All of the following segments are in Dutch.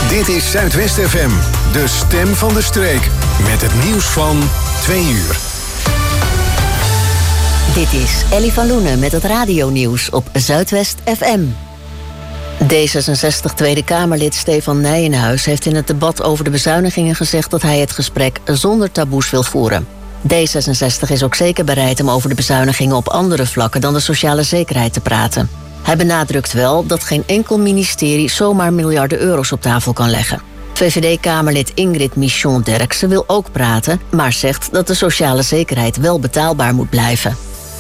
Dit is Zuidwest FM, de stem van de streek. Met het nieuws van 2 uur. Dit is Ellie van Loenen met het radionieuws op Zuidwest FM. D66 Tweede Kamerlid Stefan Nijenhuis heeft in het debat over de bezuinigingen gezegd dat hij het gesprek zonder taboes wil voeren. D66 is ook zeker bereid om over de bezuinigingen op andere vlakken dan de sociale zekerheid te praten. Hij benadrukt wel dat geen enkel ministerie zomaar miljarden euro's op tafel kan leggen. VVD-Kamerlid Ingrid Michon-Derksen wil ook praten, maar zegt dat de sociale zekerheid wel betaalbaar moet blijven.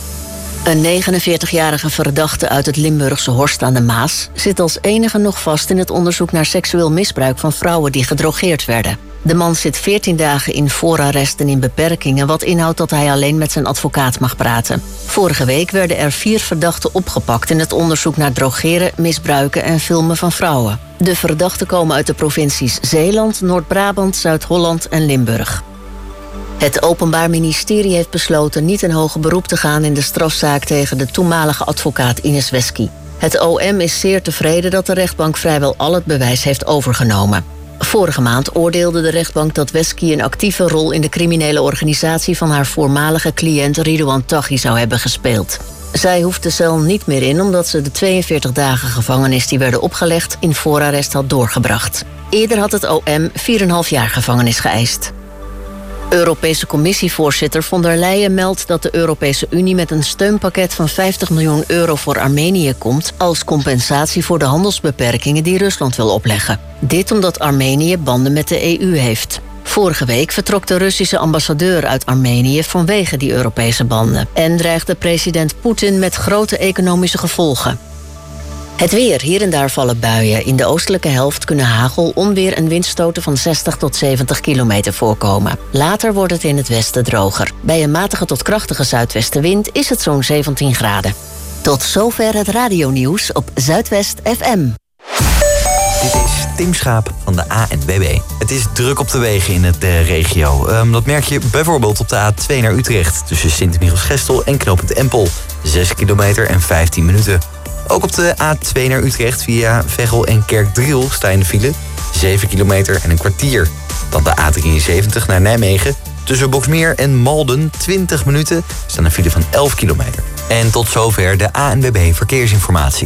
Een 49-jarige verdachte uit het Limburgse Horst aan de Maas zit als enige nog vast in het onderzoek naar seksueel misbruik van vrouwen die gedrogeerd werden. De man zit 14 dagen in voorarrest en in beperkingen, wat inhoudt dat hij alleen met zijn advocaat mag praten. Vorige week werden er 4 verdachten opgepakt in het onderzoek naar drogeren, misbruiken en filmen van vrouwen. De verdachten komen uit de provincies Zeeland, Noord-Brabant, Zuid-Holland en Limburg. Het Openbaar Ministerie heeft besloten niet in hoger beroep te gaan in de strafzaak tegen de toenmalige advocaat Ines Wesky. Het OM is zeer tevreden dat de rechtbank vrijwel al het bewijs heeft overgenomen. Vorige maand oordeelde de rechtbank dat Wesky een actieve rol in de criminele organisatie van haar voormalige cliënt Ridouan Taghi zou hebben gespeeld. Zij hoeft de cel niet meer in omdat ze de 42 dagen gevangenis die werden opgelegd in voorarrest had doorgebracht. Eerder had het OM 4,5 jaar gevangenis geëist. Europese Commissievoorzitter von der Leyen meldt dat de Europese Unie met een steunpakket van 50 miljoen euro voor Armenië komt als compensatie voor de handelsbeperkingen die Rusland wil opleggen. Dit omdat Armenië banden met de EU heeft. Vorige week vertrok de Russische ambassadeur uit Armenië vanwege die Europese banden en dreigde president Poetin met grote economische gevolgen. Het weer. Hier en daar vallen buien. In de oostelijke helft kunnen hagel, onweer en windstoten van 60 tot 70 kilometer voorkomen. Later wordt het in het westen droger. Bij een matige tot krachtige zuidwestenwind is het zo'n 17 graden. Tot zover het radionieuws op Zuidwest FM. Dit is Tim Schaap van de ANWB. Het is druk op de wegen in de regio. Dat merk je bijvoorbeeld op de A2 naar Utrecht tussen Sint-Michielsgestel en knooppunt Empel. 6 kilometer en 15 minuten. Ook op de A2 naar Utrecht via Veghel en Kerkdriel sta in de file. 7 kilometer en een kwartier. Dan de A73 naar Nijmegen. Tussen Boxmeer en Malden 20 minuten staan een file van 11 kilometer. En tot zover de ANWB Verkeersinformatie.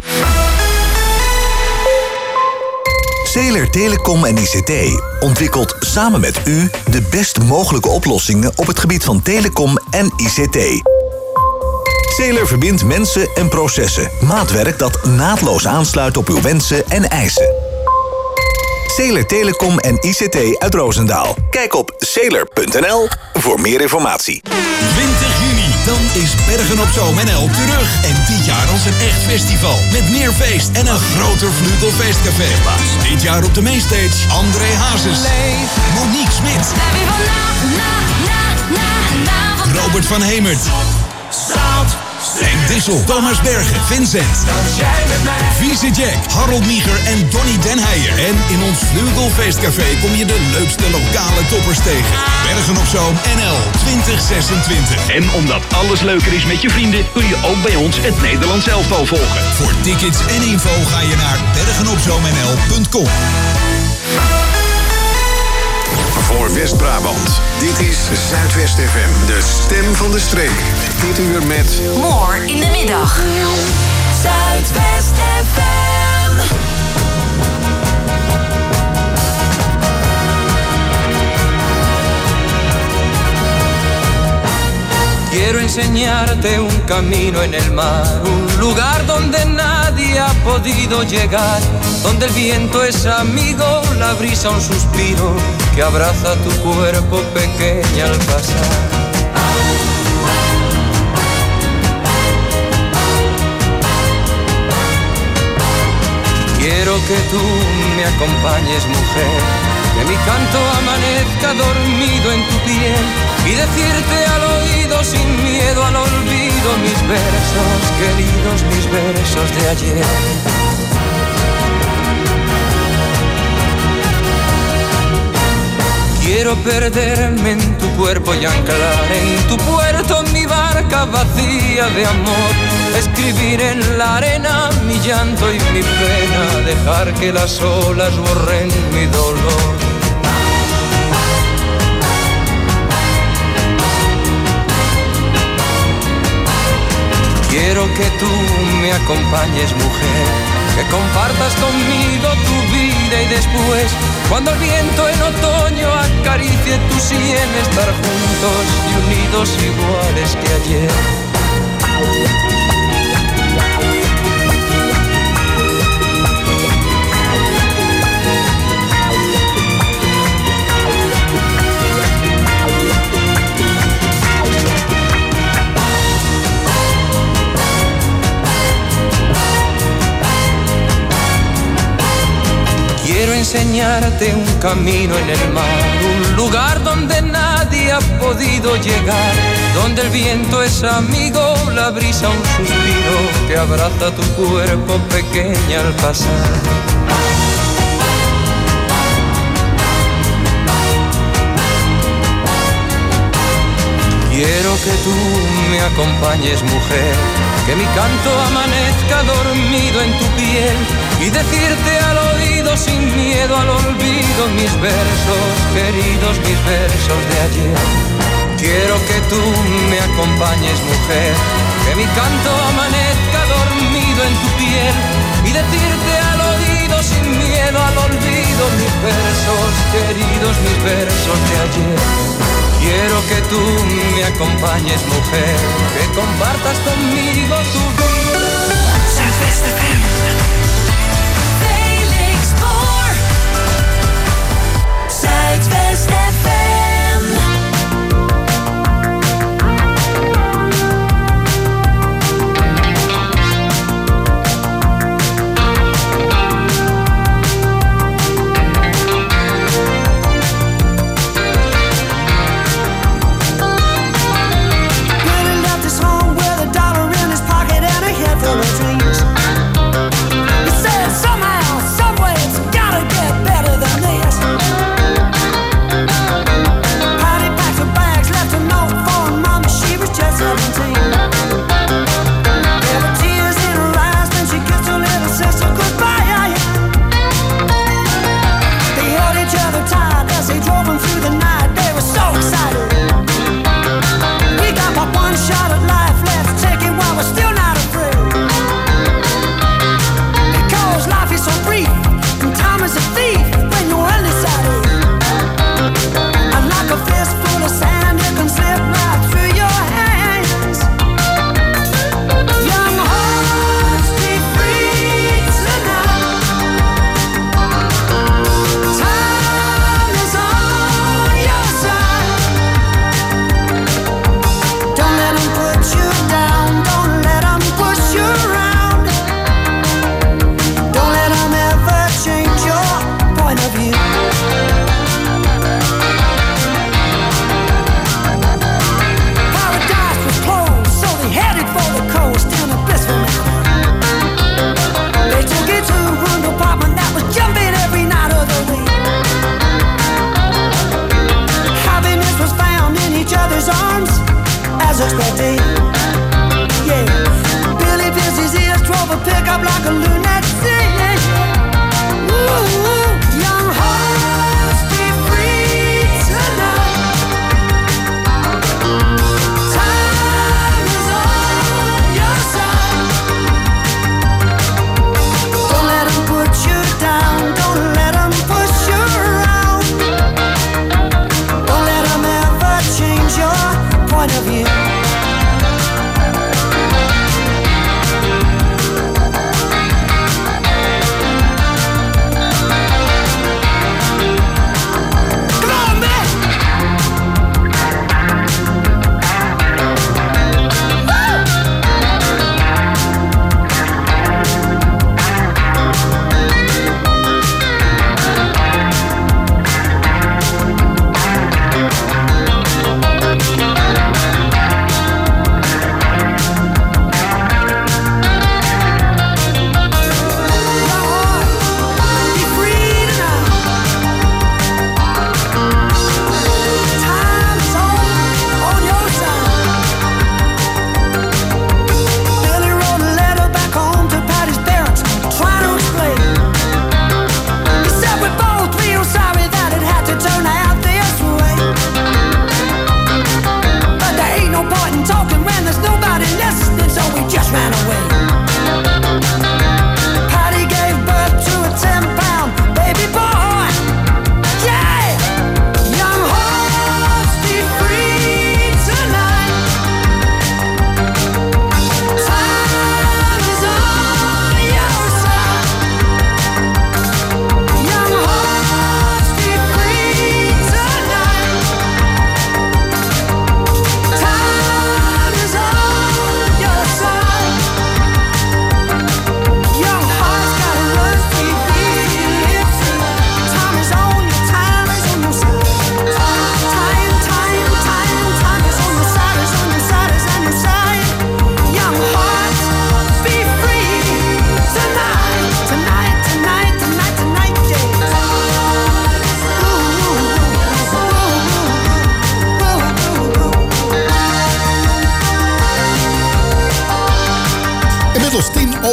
Zeeler Telecom en ICT ontwikkelt samen met u de best mogelijke oplossingen op het gebied van telecom en ICT. Zeeler verbindt mensen en processen. Maatwerk dat naadloos aansluit op uw wensen en eisen. Zeeler Telecom en ICT uit Roosendaal. Kijk op zeeler.nl voor meer informatie. 20 juni, dan is Bergen op Zoom NL terug. En dit jaar als een echt festival. Met meer feest en een groter Vlugelfeestcafé. Dit jaar op de mainstage André Hazes, Monique Smit, Robert van Hemert, Henk Dissel, Thomas Bergen, Vincent, Vieze Jack, Harold Nieger en Donny Den Heijer. En in ons Vlugelfeestcafé kom je de leukste lokale toppers tegen. Bergen op Zoom NL 2026. En omdat alles leuker is met je vrienden, kun je ook bij ons het Nederlands elftal volgen. Voor tickets en info ga je naar bergenopzoomnl.com. Voor West-Brabant. Dit is Zuidwest FM, de stem van de streek. Dit uur met... More in de middag. Zuidwest FM. Quiero enseñarte un camino en el mar, un lugar donde nadie ha podido llegar, donde el viento es amigo, la brisa un suspiro que abraza tu cuerpo pequeña al pasar. Quiero que tú me acompañes, mujer, que mi canto amanezca dormido en tu piel y decirte al oído sin miedo al olvido mis versos queridos, mis versos de ayer. Quiero perderme en tu cuerpo y anclar en tu puerto mi barca vacía de amor. escribir en la arena mi llanto y mi pena, dejar que las olas borren mi dolor. Quiero que tú me acompañes, mujer, que compartas conmigo tu vida y después, cuando el viento en otoño acaricie tu sien, estar juntos y unidos iguales que ayer. Quiero enseñarte un camino en el mar, un lugar donde nadie ha podido llegar, donde el viento es amigo, la brisa un suspiro que abraza tu cuerpo pequeña al pasar. Quiero que tú me acompañes, mujer, que mi canto amanezca dormido en tu piel y decirte al oído sin miedo al olvido mis versos, queridos, mis versos de ayer. Quiero que tú me acompañes, mujer, que mi canto amanezca dormido en tu piel y decirte al oído sin miedo al olvido mis versos, queridos, mis versos de ayer. Quiero que tú me acompañes, mujer, que compartas conmigo tu vida. Zuidwest FM. Felix Boer. Zuidwest FM. Full of dreams.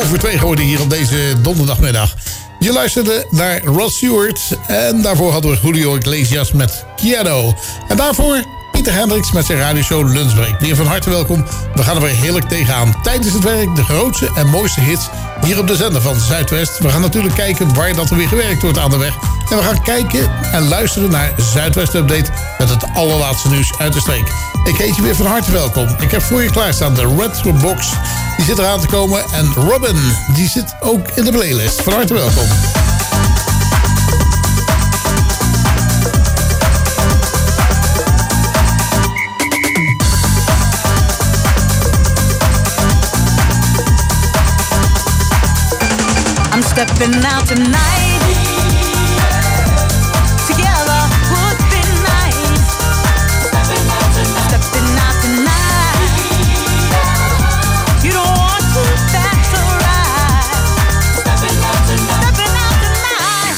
2 geworden hier op deze donderdagmiddag. Je luisterde naar Rod Stewart en daarvoor hadden we Julio Iglesias met Quiero. En daarvoor Pieter Hendricks met zijn radioshow Lunchbreak. Weer van harte welkom. We gaan er weer heerlijk tegenaan. Tijdens het werk de grootste en mooiste hits hier op de zender van Zuidwest. We gaan natuurlijk kijken waar dat er weer gewerkt wordt aan de weg. En we gaan kijken en luisteren naar Zuidwest Update met het allerlaatste nieuws uit de streek. Ik heet je weer van harte welkom. Ik heb voor je klaarstaan de Red Box. Die zit eraan te komen. En Robin, die zit ook in de playlist. Van harte welkom. I'm stepping out tonight. Together would be nice. Stepping out tonight. You don't want to, that's alright. Stepping out tonight.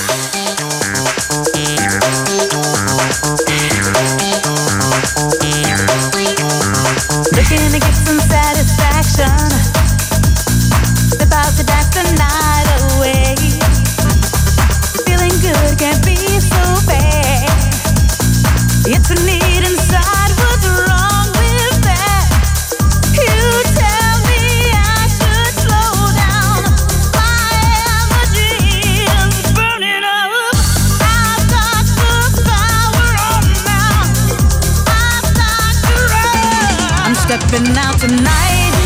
Looking to get some satisfaction. Step out to dance the night away. Feeling good can't be so bad. It's a need inside, what's wrong with that? You tell me I should slow down. My energy is burning up. I've got the power on now. I've got to run. I'm stepping out tonight.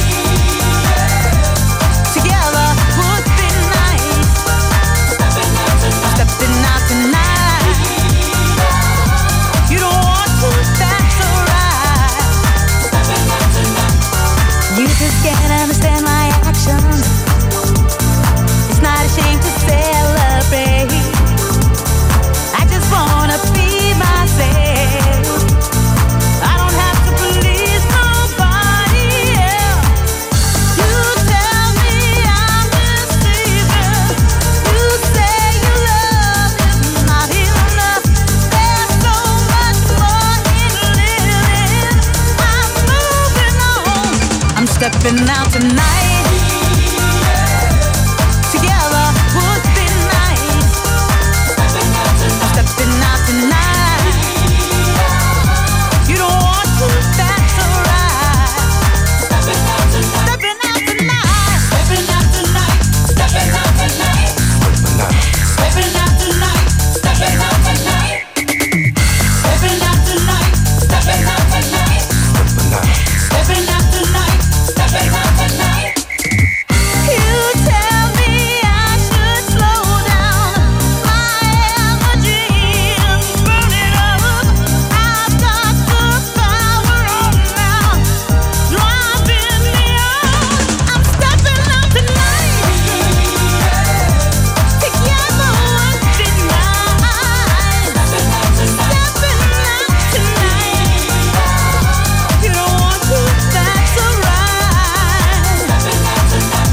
Can't understand my actions. It's not a shame to celebrate. I just wanna be myself. I don't have to please nobody else. You tell me I'm deceiving. You say your love is not enough. There's so much more in living. I'm moving on. I'm stepping out tonight. Together would be nice. Stepping out tonight. You don't want to, that's alright. Stepping out tonight. Stepping out tonight. Stepping out tonight. Stepping out tonight. Stepping out tonight. Stepping out tonight. Stepping out tonight. Stepping out tonight. Stepping out tonight. Stepping out tonight. You tell me I should slow down. My energy is burning up. I've got the power on now. Driving me out. I'm stepping out tonight. Together would be nice. Stepping out tonight. You don't want to, that's alright. Stepping out tonight.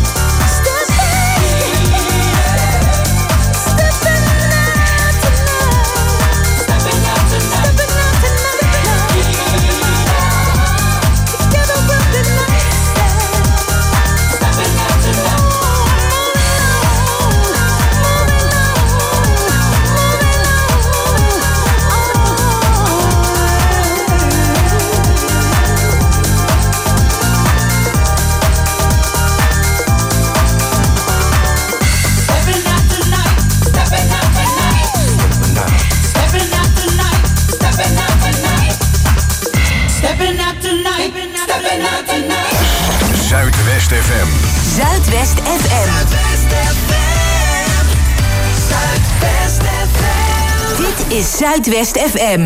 Together we'll be nice. Stepping out tonight. Stepping out tonight. Stepping out tonight. Stepping out tonight. Stepping out tonight. Stepping out tonight. Stepping out tonight. Zuidwest FM. Zuidwest FM. Zuidwest FM. Dit is Zuidwest FM.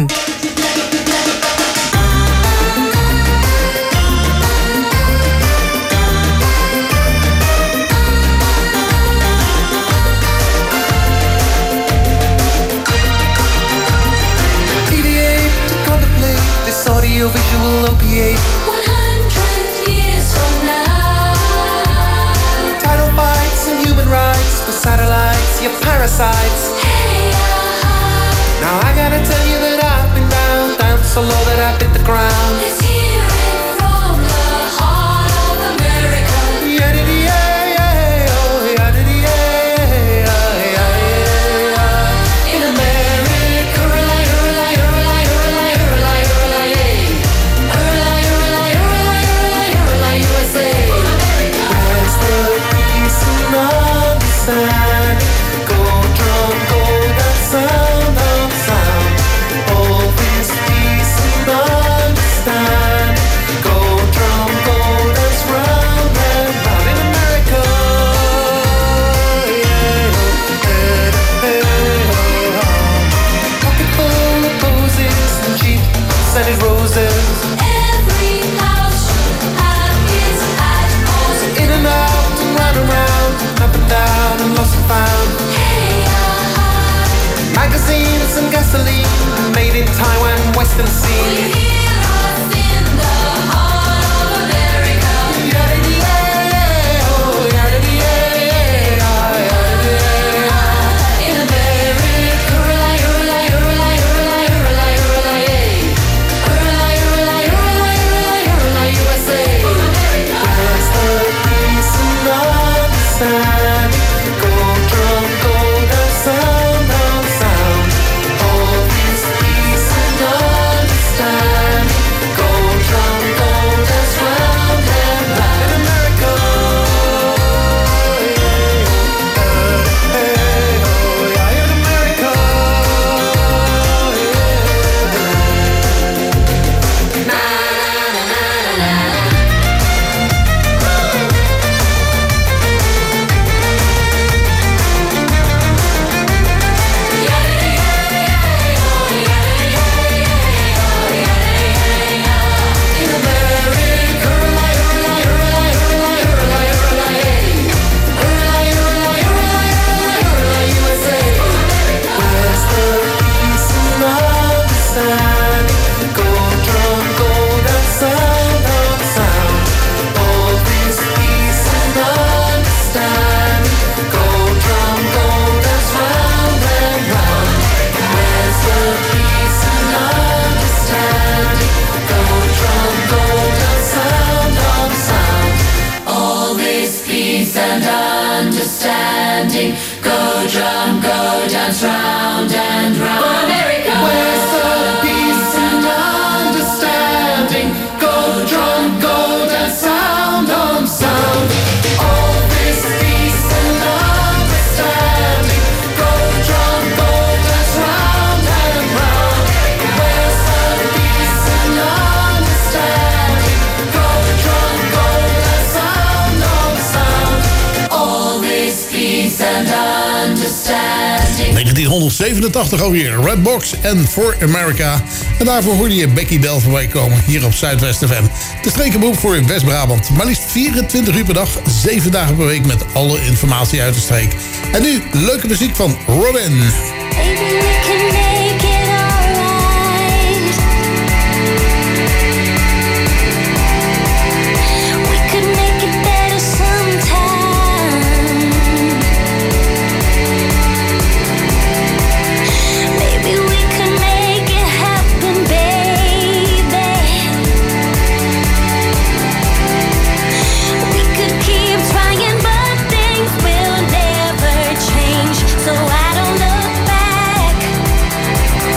Deviate to contemplate this audio-visual opiate. 100 years from now. Title fights and human rights with satellites, your parasites. Hey, Now I gotta tell you that I've been down so low that I've hit the ground. let's hear it from the heart of America. Yeah, yeah, yeah, oh. scented roses. Every house should have its atmosphere. In and out and round and round, up and down and lost and found. Hey, magazines and gasoline, made in Taiwan, Western Sea. we hear us in the heart of America. In America, USA. Where's the peace and understanding? Gold drum, golden sound on sound. All this peace and understanding. Gold drum, golden round and round. In America, in America. Understanding, go drum, go dance round and round. America, Where's the peace and understanding? Go drum, go dance, sound on sound. All this peace and understanding. Go drum, go dance, round and round. Where's the peace and understanding? Go drum, go dance, sound on sound. all this peace and understanding. 1987 alweer. Redbox en For America. En daarvoor hoorde je Becky Bell voorbij komen hier op Zuidwest FM. De strekenberoep voor West-Brabant. Maar liefst 24 uur per dag, 7 dagen per week met alle informatie uit de streek. En nu leuke muziek van Robin. Maybe we can make it alright. We could make it better sometime. Maybe we could make it happen, baby. We could keep trying, but things will never change. So I don't look back.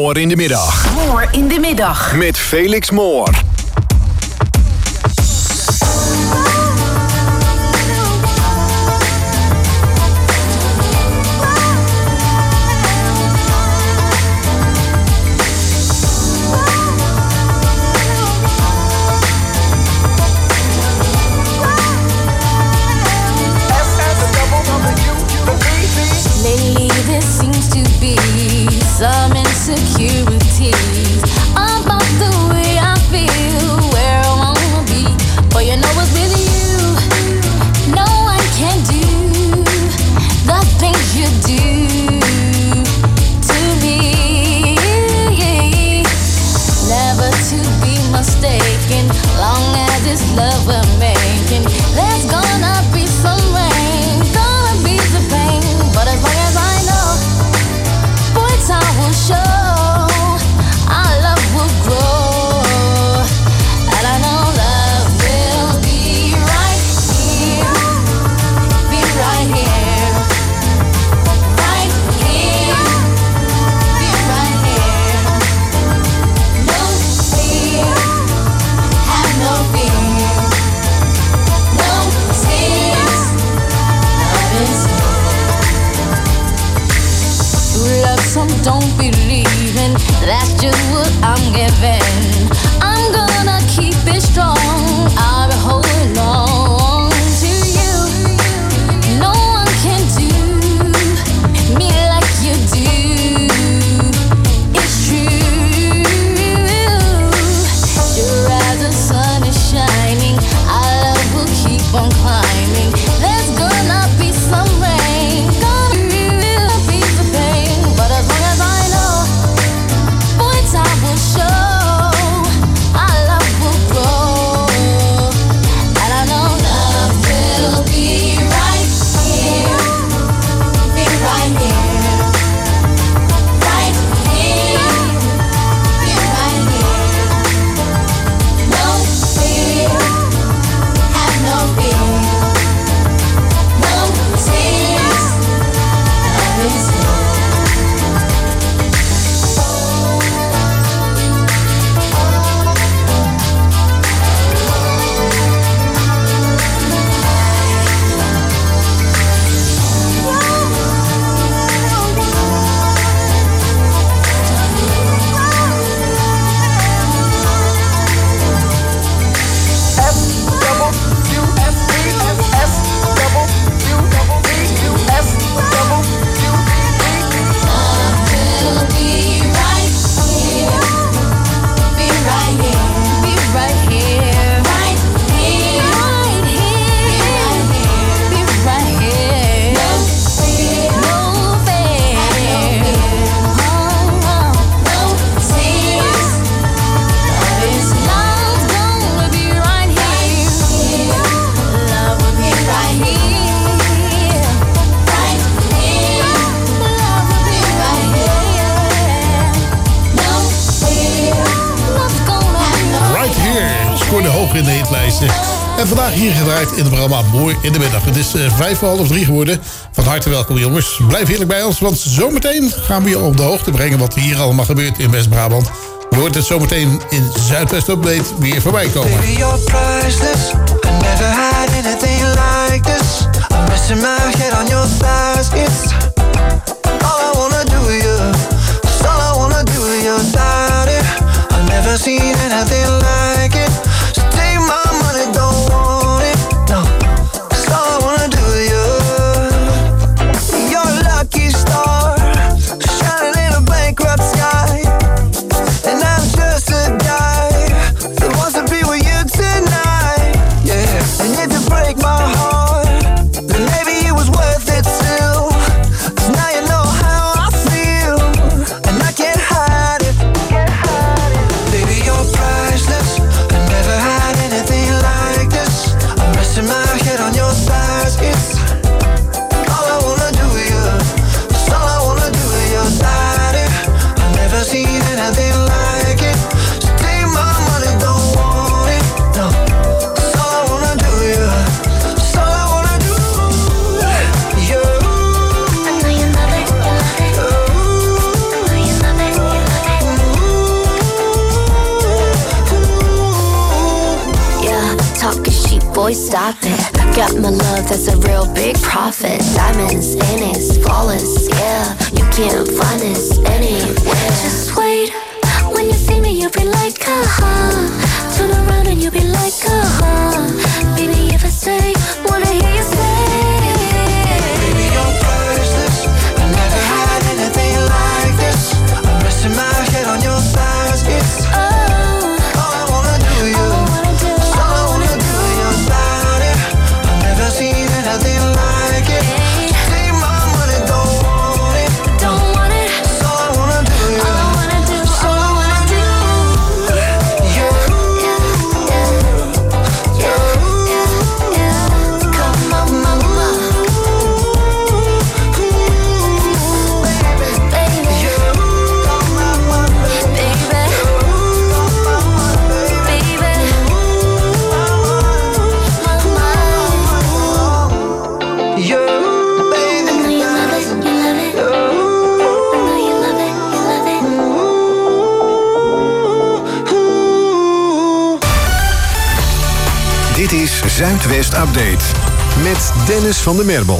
Moore in de middag. Moore in de middag. Met Felix Moore. Lately there seems to be some insecurities about the way I feel, where I wanna be. But you know what's with you, no one can do the things you do to me. Never to be mistaken, long as it's love we're making. There's gonna be some rain, gonna be the pain. But as long as I know, boy, time will show, our love will grow. And I know love will be right here, be right here, right here, be right here. No fear, have no fear, no tears, love is true love, some don't believe in. That's just what I'm giving. I'm gonna keep it strong. I'll be holding on to you. No one can do me like you do. It's true. Sure as the sun is shining, our love will keep on climbing. There's gonna be some rain, gonna be the pain. But as long as I know, boy, time will show, our love will grow. And I know love will be right here, be right here, right here, be right here. No fear, have no fear, no tears, love is here. Scoorde hoog in de hitlijsten. En vandaag hier gedraaid in het programma Mooi in de middag. Het is 2:55 geworden. Van harte welkom jongens. Blijf heerlijk bij ons, want zometeen gaan we je op de hoogte brengen wat hier allemaal gebeurt in West-Brabant. Je hoort het zometeen in Zuidwest Update weer voorbij komen. Baby, you're priceless. I never had anything like this. I'm resting my head on your thighs. It's all I wanna do with you. It's all I wanna do with your body. I've never seen anything like it. So take my money, don't want it. No, it's all I wanna do with you. You're a lucky star, shining in a bankrupt sky. And I'm just a guy that wants to be with you tonight. Yeah, and if you break my heart, then maybe it was worth it still. 'Cause now you know how I feel, and I can't hide it. Baby, you're priceless. boy, stop it. Got my love, that's a real big profit. Diamonds in it, flawless, yeah. You can't find this anywhere. Just wait, when you see me, you'll be like, turn around and you'll be like, baby, if I say, wanna hear you say. Baby, you're priceless. I never had anything like this. I'm resting my head on your thighs. It's all I wanna do, you. It's all I wanna do, your body. I've never seen anything like it. Take my money, don't want it. Don't want it. It's all I wanna do, you. All I wanna do, all I wanna do. Come on, mama. Dit is Zuidwest Update met Dennis van der Merbel.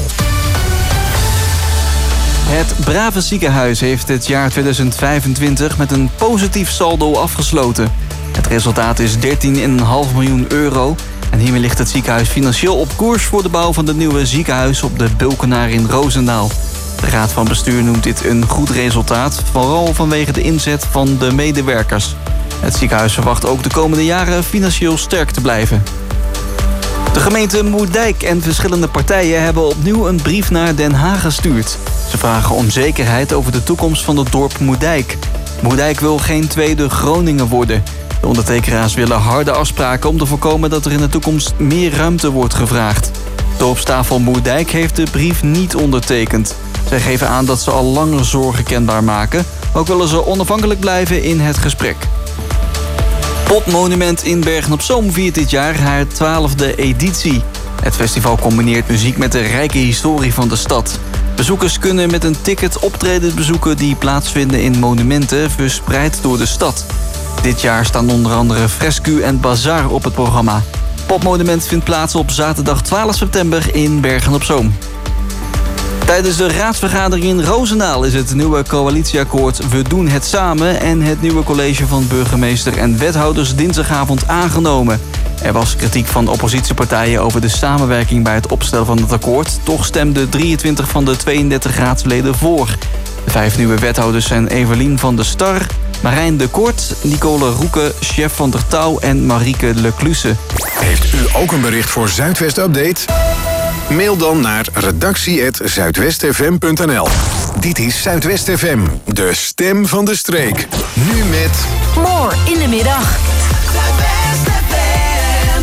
Het Brave Ziekenhuis heeft het jaar 2025 met een positief saldo afgesloten. Het resultaat is 13,5 miljoen euro. En hiermee ligt het ziekenhuis financieel op koers voor de bouw van het nieuwe ziekenhuis op de Bulkenaar in Roosendaal. De Raad van Bestuur noemt dit een goed resultaat, vooral vanwege de inzet van de medewerkers. Het ziekenhuis verwacht ook de komende jaren financieel sterk te blijven. De gemeente Moerdijk en verschillende partijen hebben opnieuw een brief naar Den Haag gestuurd. Ze vragen om zekerheid over de toekomst van het dorp Moerdijk. Moerdijk wil geen tweede Groningen worden. De ondertekenaars willen harde afspraken om te voorkomen dat er in de toekomst meer ruimte wordt gevraagd. Dorpstafel Moerdijk heeft de brief niet ondertekend. Zij geven aan dat ze al langer zorgen kenbaar maken. Ook willen ze onafhankelijk blijven in het gesprek. Popmonument in Bergen-op-Zoom viert dit jaar haar 12e editie. Het festival combineert muziek met de rijke historie van de stad. Bezoekers kunnen met een ticket optredens bezoeken die plaatsvinden in monumenten verspreid door de stad. Dit jaar staan onder andere Frescu en Bazaar op het programma. Popmonument vindt plaats op zaterdag 12 september in Bergen-op-Zoom. Tijdens de raadsvergadering in Roosendaal is het nieuwe coalitieakkoord We doen het samen en het nieuwe college van burgemeester en wethouders dinsdagavond aangenomen. Er was kritiek van oppositiepartijen over de samenwerking bij het opstellen van het akkoord. Toch stemden 23 van de 32 raadsleden voor. De 5 nieuwe wethouders zijn Evelien van der Star, Marijn de Kort, Nicole Roeke, Chef van der Touw en Marieke Lecluse. Heeft u ook een bericht voor Zuidwest Update? Mail dan naar redactie@zuidwestfm.nl. Dit is Zuidwest FM, de stem van de streek. Nu met... More in de middag. Zuidwest FM.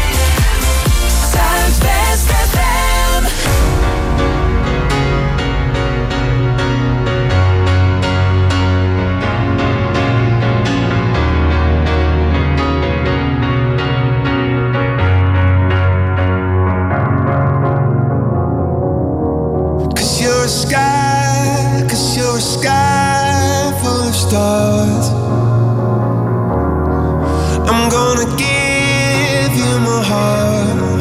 Zuidwest FM. Cause you're a sky full of stars. I'm gonna give you my heart.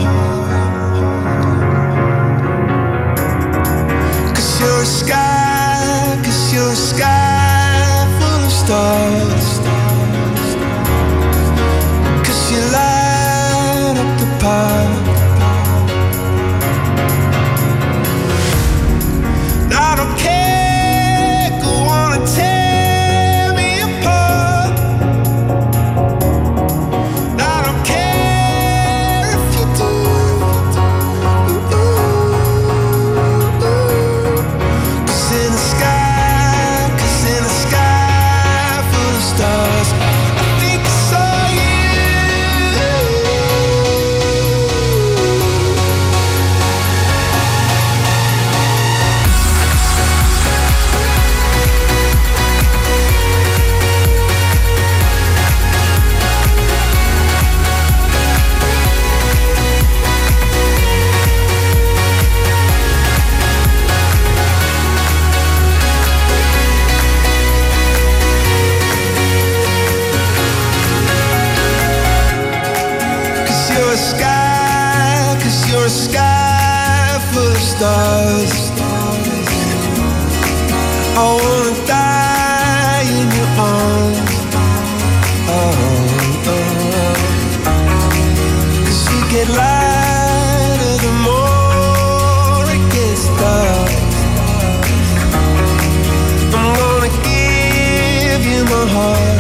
Cause you're a sky full of stars. Cause you light up the park. I don't care, go on and tear me apart. I don't care if you do. Cause in the sky full of stars, I think I saw you. Cause you're a sky sky full of stars. I wanna die in your arms. Cause you get lighter the more it gets dark. I'm gonna give you my heart.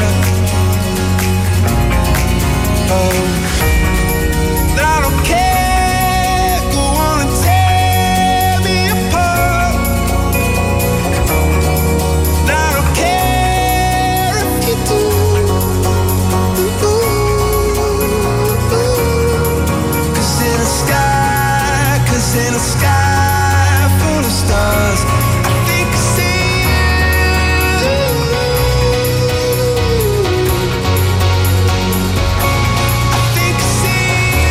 I don't care, go on and tear me apart. I don't care if you do. Cause in a sky full of stars, I think I see you. I think I see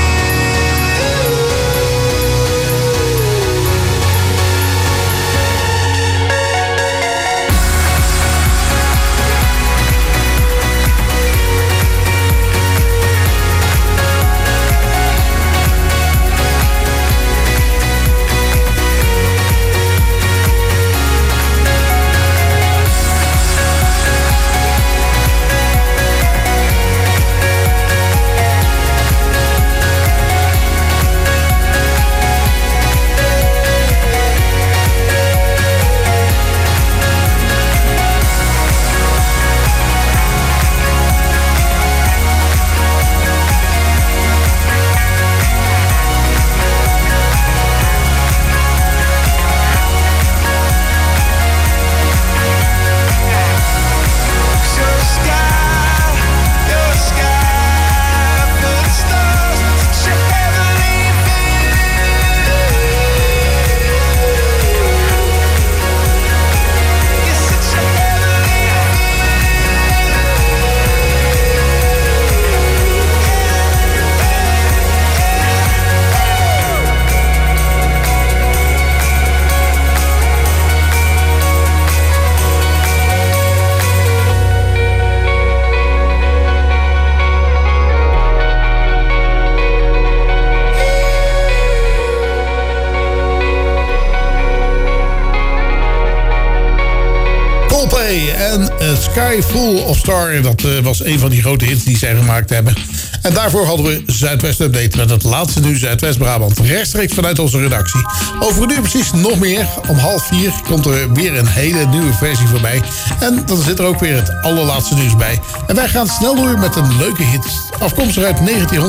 en Sky Full of Star. Dat was een van die grote hits die zij gemaakt hebben. En daarvoor hadden we Zuidwest Update met het laatste nieuws Zuidwest-Brabant. Rechtstreeks vanuit onze redactie. Over een uur precies nog meer. Om 3:30 komt er weer een hele nieuwe versie voorbij. En dan zit er ook weer het allerlaatste nieuws bij. En wij gaan snel door met een leuke hit. Afkomstig uit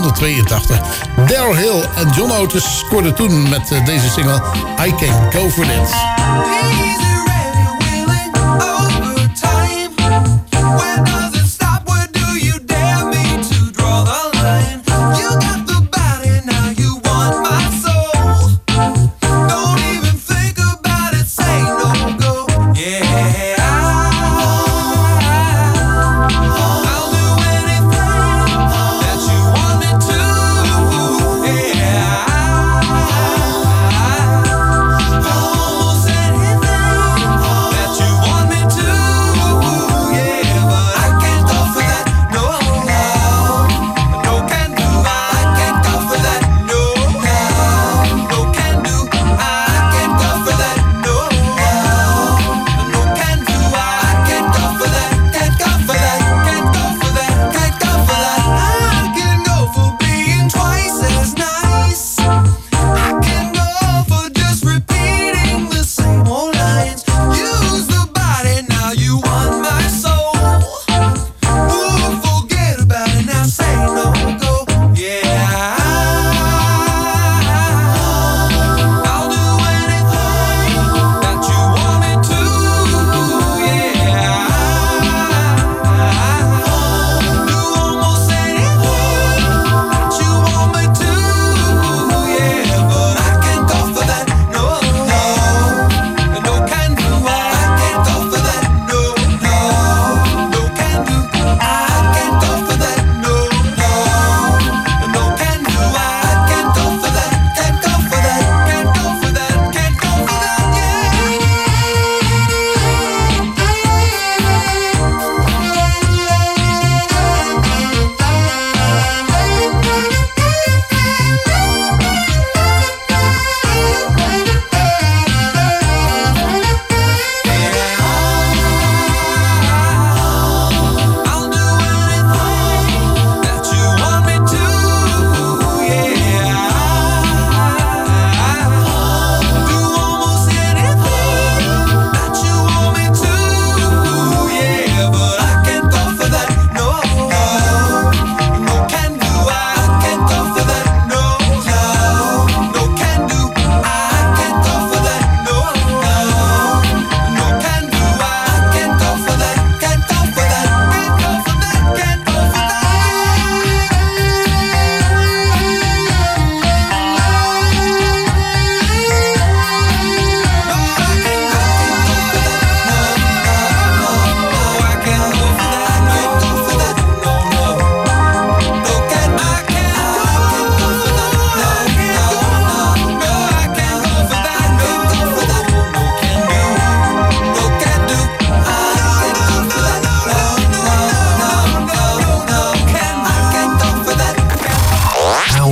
1982. Daryl Hill en John Oates scoorden toen met deze single I Can Go For This. Almost anything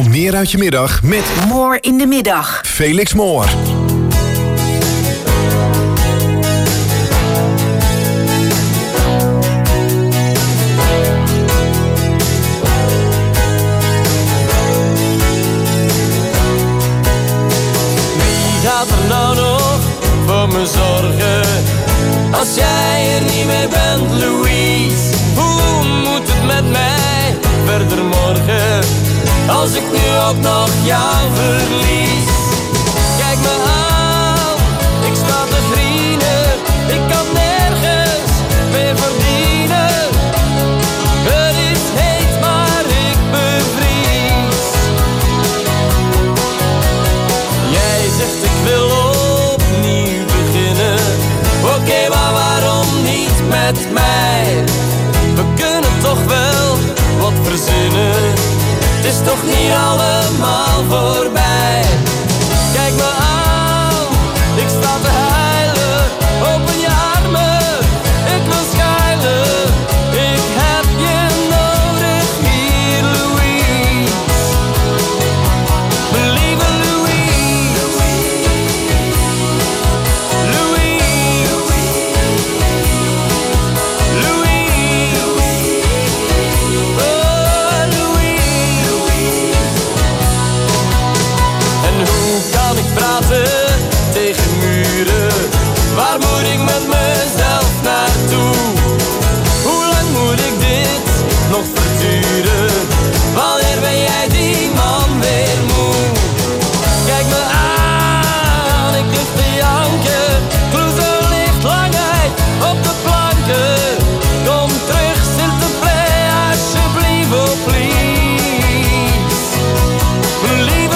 Haal meer uit je middag met More in de middag. Felix Moore. Wie gaat er nou nog voor me zorgen? Als jij er niet meer bent, Louise. Hoe moet het met mij verder morgen? Als ik nu ook nog jou verlies. Kijk me aan, ik sta te vrienden. Ik kan nergens meer verdienen. Het is heet, maar ik bevries. Jij zegt ik wil opnieuw beginnen. Oké, maar waarom niet met mij? We kunnen toch wel wat verzinnen. Het is toch niet allemaal voorbij. Kijk me aan, ik sta te huilen. Open je armen, ik wil schuilen. Ik heb je nodig hier, Louise. Mijn lieve Louise. Louise. Praten tegen muren. Waar moet ik met mezelf naartoe? Hoe lang moet ik dit nog verduren? Wanneer ben jij die man weer moe? Kijk me aan, ik lig te janken. Clouseau ligt lang uit op de planken. Kom terug, Sinterklaas, alsjeblieft, oh please. Mijn lieve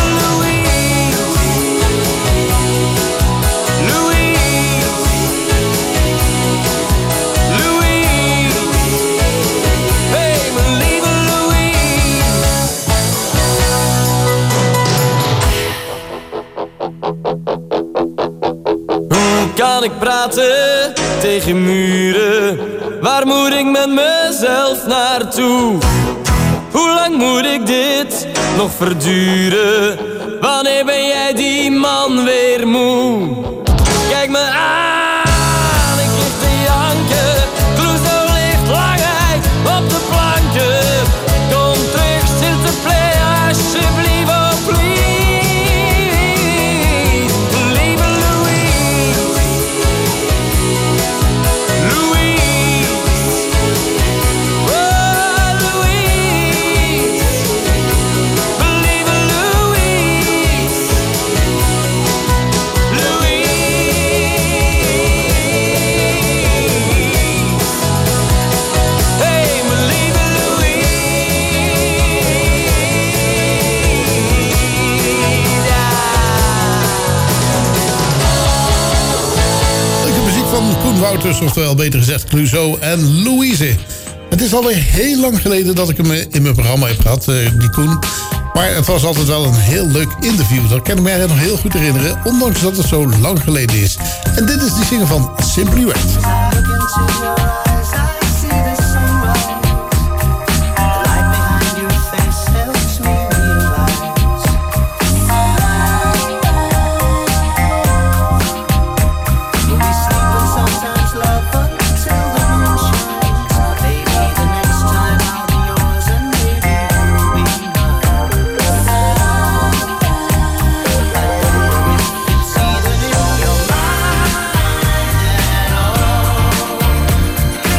kan ik praten tegen muren? Waar moet ik met mezelf naartoe? Hoe lang moet ik dit nog verduren? Wanneer ben jij die man weer moe? Kijk me aan, ik lig te janken. Clouseau ligt lang uit op de planken. Kom terug, Sinterklaas, alsjeblieft, oh please. Koen Wouters, oftewel beter gezegd Clouseau en Louise. Het is alweer heel lang geleden dat ik hem in mijn programma heb gehad, die Koen. Maar het was altijd wel een heel leuk interview. Dat kan ik mij nog heel goed herinneren, ondanks dat het zo lang geleden is. En dit is die zinger van Simply Red. You're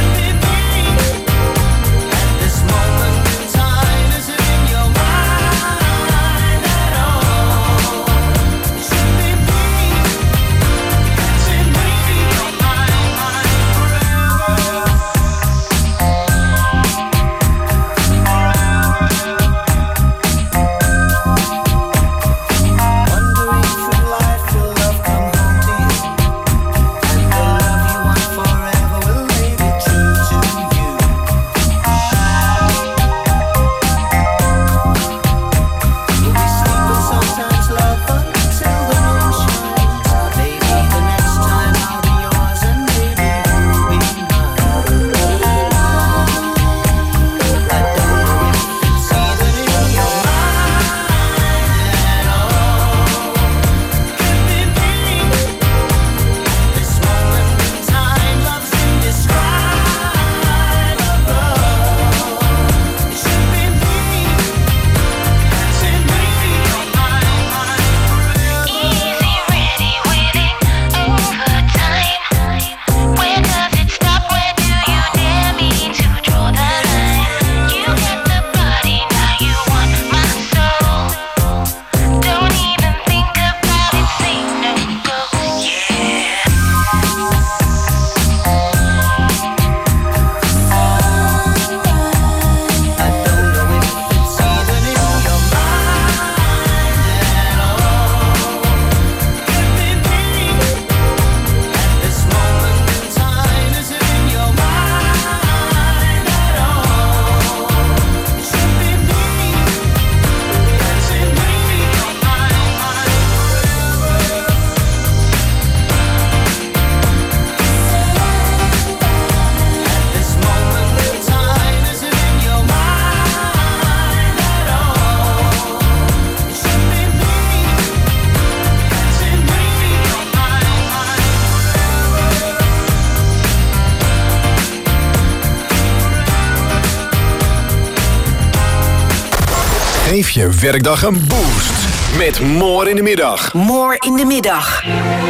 Geef je werkdag een boost met More in de Middag. More in de Middag.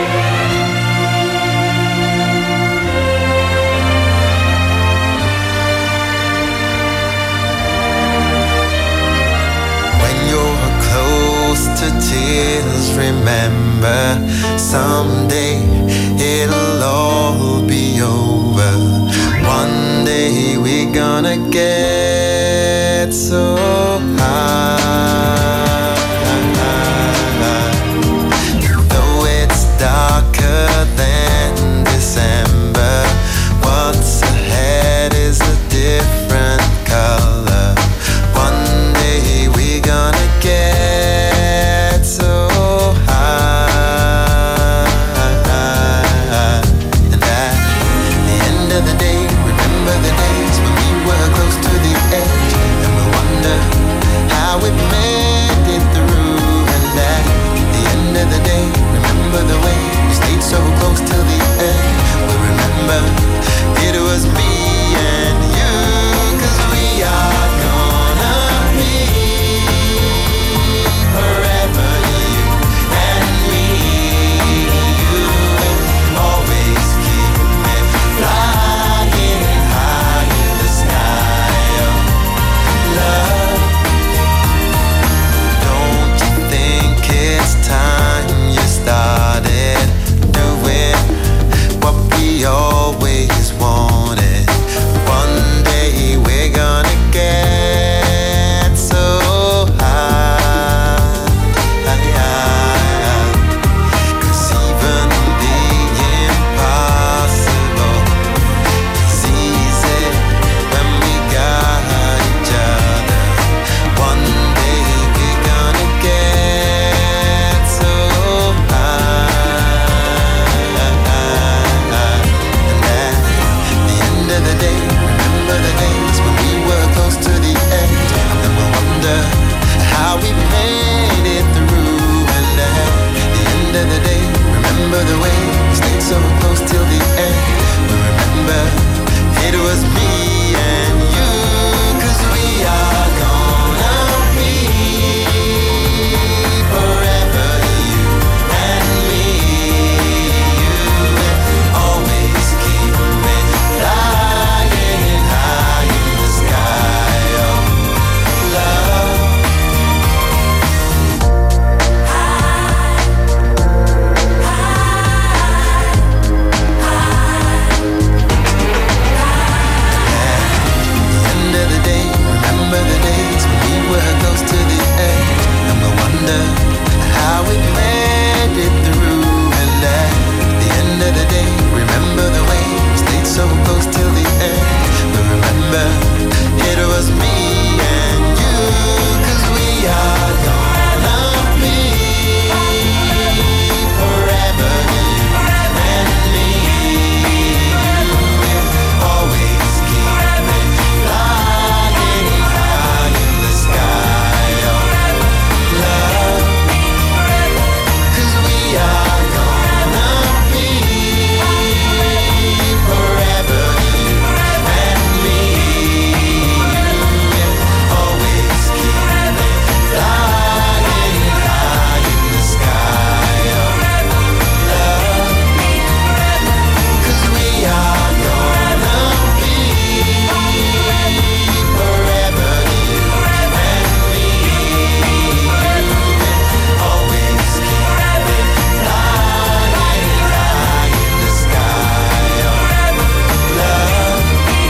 When you're close to tears, remember someday it'll all be over. One day we're gonna get so high. Though it's darker than December, what's ahead is a different color. One day we're gonna get so high. And at the end of the day, remember the days when we were close to the edge, and we wonder how we made it through. And at the end of the day, remember the way we stayed so close till the end. We remember it was me and you, 'cause we are gonna be forever, you and me. You will always keep me flying high in the sky of love. Don't you think it's time you started doing what we always wanted? One day we're gonna get so high. 'Cause even the impossible is easy when we got each other. One day we're gonna get so high. And at the end of the day, remember the days when we were close to the edge, and we'll wonder how we made it through. And at the end of the day, remember the way we stayed so close till the end. We remember it was me and you, 'cause we are gonna be forever, you and me. You will always keep me flying high in the sky of love. End of the day, remember the days when we were close to the edge, and we wonder how we made it through. And at the end of the day, remember the way we stayed so close till the end. We remember it was me and you, 'cause we are gonna be forever, you and me. You will always keep me flying high in the sky of love. 'Cause we are gonna be forever, you and me. You will always keep me flying high in the sky of love. 'Cause we are gonna be forever, you and me. You will always keep me flying high in the sky of love.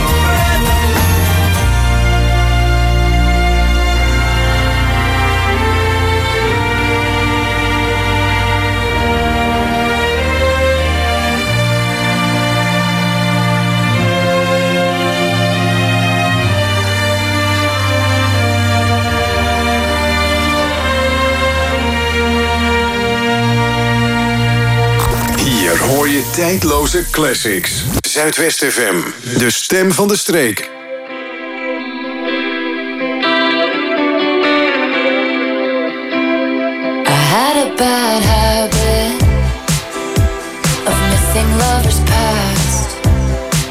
Hier hoor je tijdloze classics. Zuidwest FM, de stem van de streek. I had a bad habit of missing lovers past.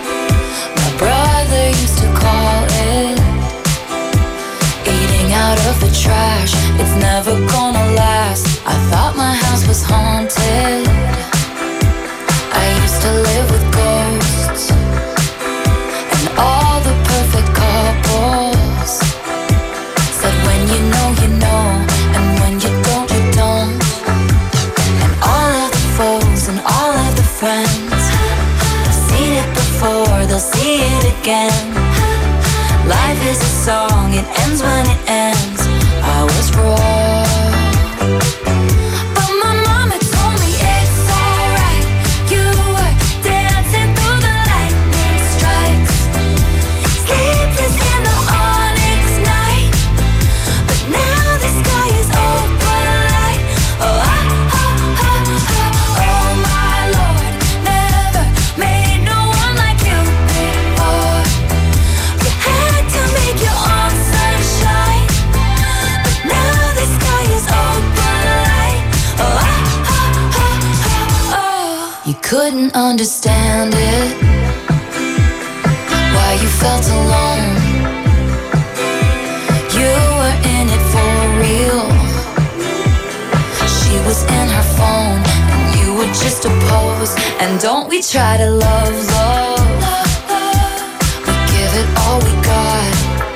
My brother used to call it eating out of of the trash, it's never gonna last. I thought my house was haunted. I used to live with ghosts and all the perfect couples said when you know, and when you don't, you don't. And all of the foes and all of the friends, seen it before, they'll see it again. Life is a song, it ends when it ends. I was wrong, but my mama told me it's alright. You were dancing through the lightning strikes, sleepless in the onyx night. But now the sky is open light. Oh, oh my Lord, never made no one like you before. You had to make your own sunshine, but now the sky is open light. Oh, you couldn't understand it, why you felt alone. You were in it for real. She was in her phone and you were just a pose. And don't we try to love, we give it all we got.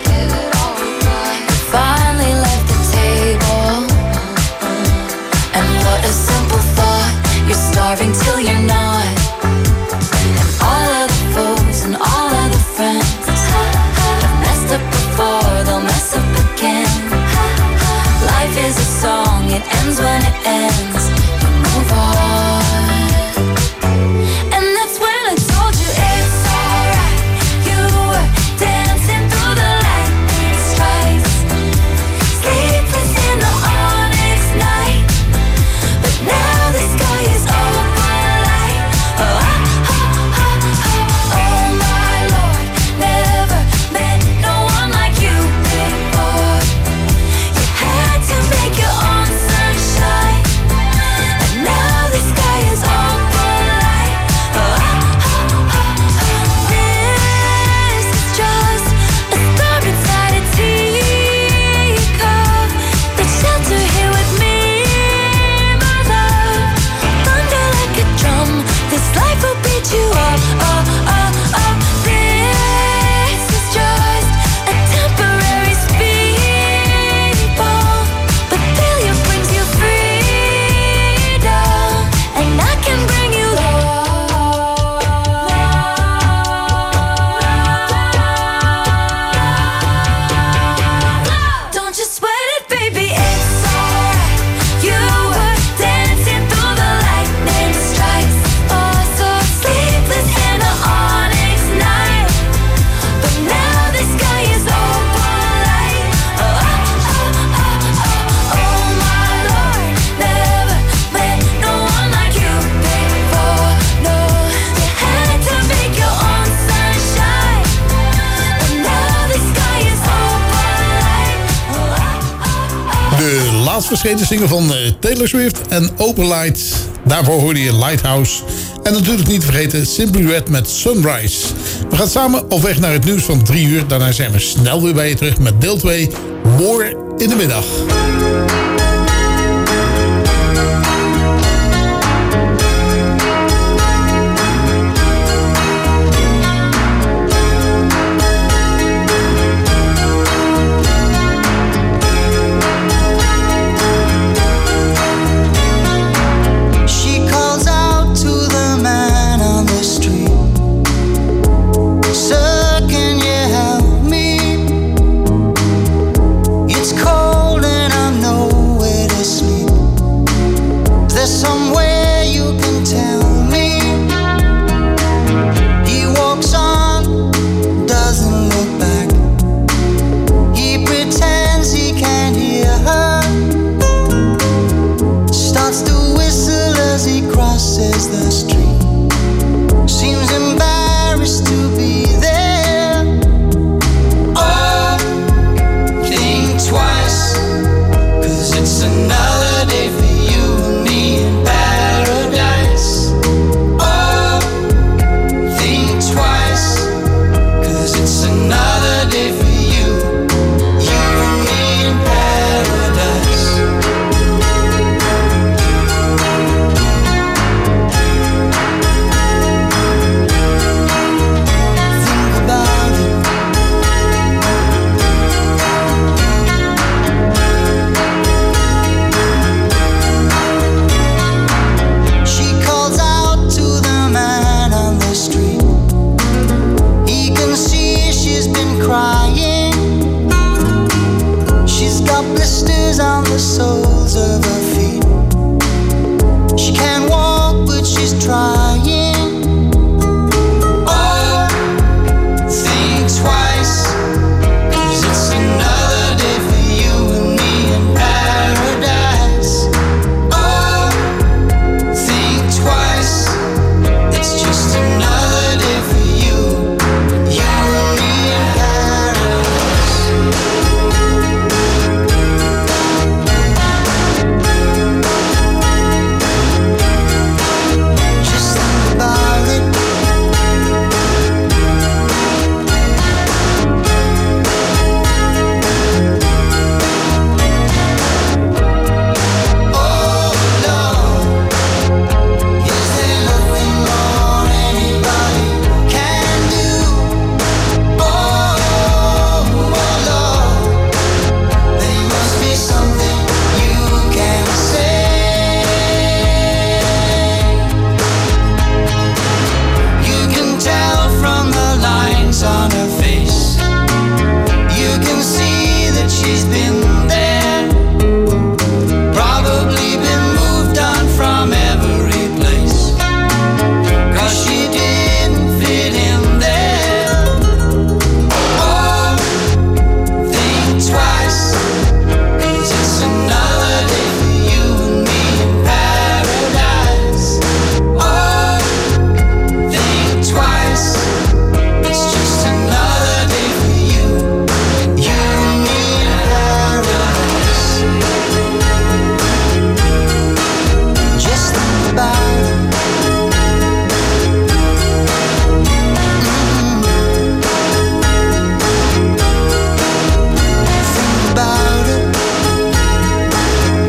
We finally left the table, and what a simple thought. You're starving till you're not. And all of the foes and all of the friends have messed up before, they'll mess up again. Life is a song, it ends when it ends. You move on. And that's when I told you it's alright. You were dancing through the lightning strikes, sleepless in the onyx night. But now the sky is open light. Oh my Lord, never met no one like you before. You had to make your own sunshine, and now the sky is open light. This is just a storm inside a teacup. The shelter here with me, my love. Thunder like a drum, this life will beat you up. This is just a temporary speed bump, but failure brings you freedom, and I can bring you love. Don't you sweat it, baby, it's alright. You were dancing through the lightning strikes, oh so sleepless in the onyx night. But now the sky is open light. Oh my Lord, never met no one like you before. No, you had to make your own sunshine, but now the sky is open light. De laatst verschenen single van Taylor Swift en Open Light. Daarvoor hoorde je Lighthouse. En natuurlijk niet vergeten Simply Red met Sunrise. We gaan samen op weg naar het nieuws van 3 uur. Daarna zijn we snel weer bij je terug met deel 2. More in de middag.